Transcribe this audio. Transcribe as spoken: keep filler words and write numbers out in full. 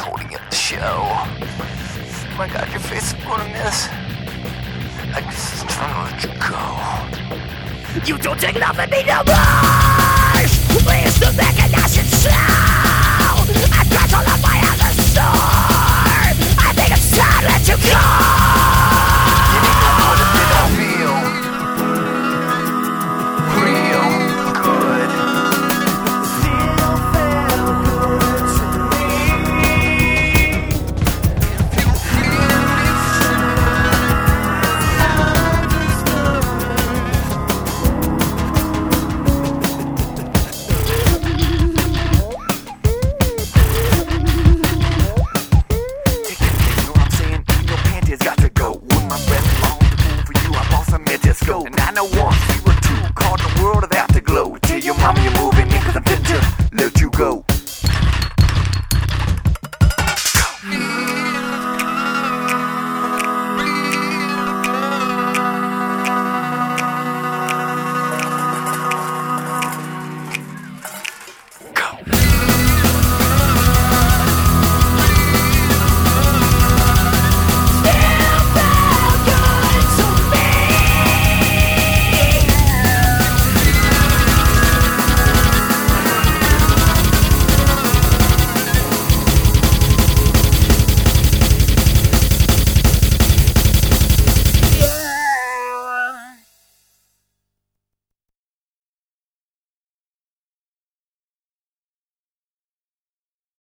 holding up the show. Oh my god, your face is going to miss. I just trying to let you go. You don't take love at me no more. We used to make a nice and slow. I got all